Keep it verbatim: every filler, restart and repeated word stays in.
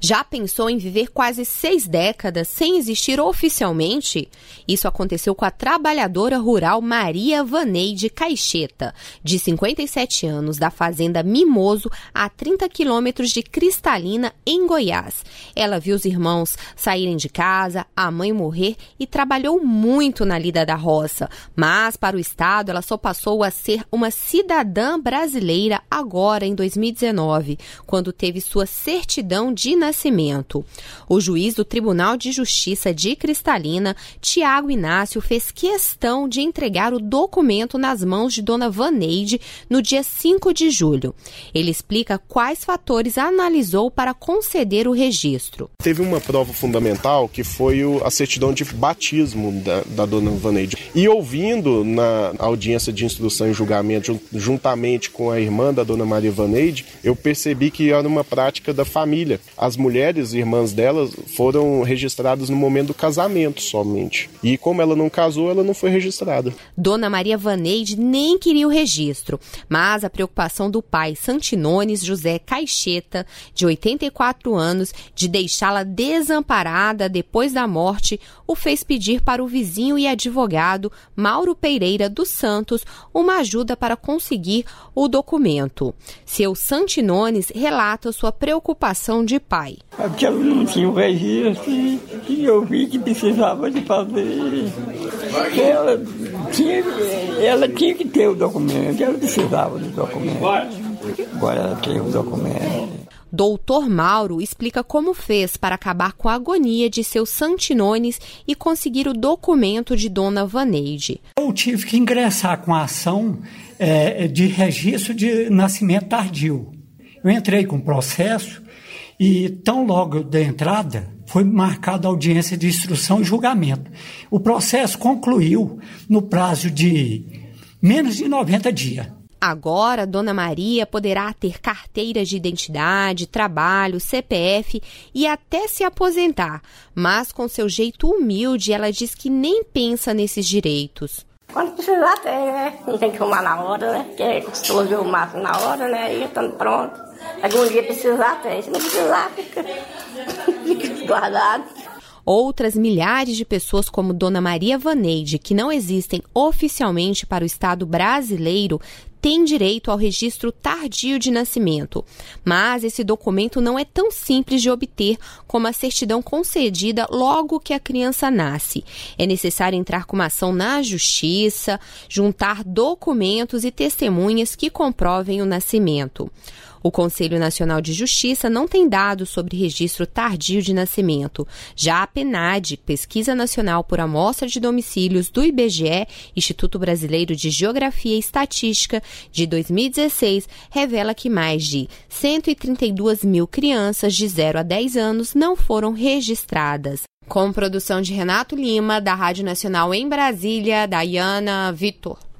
Já pensou em viver quase seis décadas sem existir oficialmente? Isso aconteceu com a trabalhadora rural Maria Vaneide Caixeta, de cinquenta e sete anos, da fazenda Mimoso, a trinta quilômetros de Cristalina, em Goiás. Ela viu os irmãos saírem de casa, a mãe morrer e trabalhou muito na lida da roça. Mas, para o Estado, ela só passou a ser uma cidadã brasileira agora, em dois mil e dezenove, quando teve sua certidão de nascimento. O juiz do Tribunal de Justiça de Cristalina, Tiago Inácio, fez questão de entregar o documento nas mãos de Dona Vaneide no dia cinco de julho. Ele explica quais fatores analisou para conceder o registro. Teve uma prova fundamental que foi o, a certidão de batismo da, da Dona Vaneide. E ouvindo na audiência de instrução e julgamento, juntamente com a irmã da Dona Maria Vaneide, eu percebi que era uma prática da família. As mulheres, irmãs delas, foram registradas no momento do casamento somente. E como ela não casou, ela não foi registrada. Dona Maria Vaneide nem queria o registro, mas a preocupação do pai, Santinones José Caixeta, de oitenta e quatro anos, de deixá-la desamparada depois da morte, o fez pedir para o vizinho e advogado Mauro Pereira dos Santos uma ajuda para conseguir o documento. Seu Santinones relata sua preocupação de pai. É porque ela não tinha o registro e eu vi que precisava de fazer. Ela tinha, ela tinha que ter o documento, ela precisava do documento. Agora ela tem o documento. Doutor Mauro explica como fez para acabar com a agonia de seu Santinones e conseguir o documento de Dona Vaneide. Eu tive que ingressar com a ação é, de registro de nascimento tardio. Eu entrei com o processo e tão logo da entrada foi marcada a audiência de instrução e julgamento. O processo concluiu no prazo de menos de noventa dias. Agora, Dona Maria poderá ter carteira de identidade, trabalho, C P F e até se aposentar. Mas, com seu jeito humilde, ela diz que nem pensa nesses direitos. Quando precisar ter, né? Não tem que arrumar na hora, né? Porque costuma ver o máximo na hora, né? E estando pronto. Algum dia precisar ter. Se não precisar, fica, fica guardado. Outras milhares de pessoas como Dona Maria Vaneide, que não existem oficialmente para o Estado brasileiro, têm direito ao registro tardio de nascimento. Mas esse documento não é tão simples de obter como a certidão concedida logo que a criança nasce. É necessário entrar com uma ação na Justiça, juntar documentos e testemunhas que comprovem o nascimento. O Conselho Nacional de Justiça não tem dados sobre registro tardio de nascimento. Já a PNAD, Pesquisa Nacional por Amostra de Domicílios do I B G E, Instituto Brasileiro de Geografia e Estatística, de dois mil e dezesseis, revela que mais de cento e trinta e duas mil crianças de zero a dez anos não foram registradas. Com produção de Renato Lima, da Rádio Nacional em Brasília, Dayana Vitor.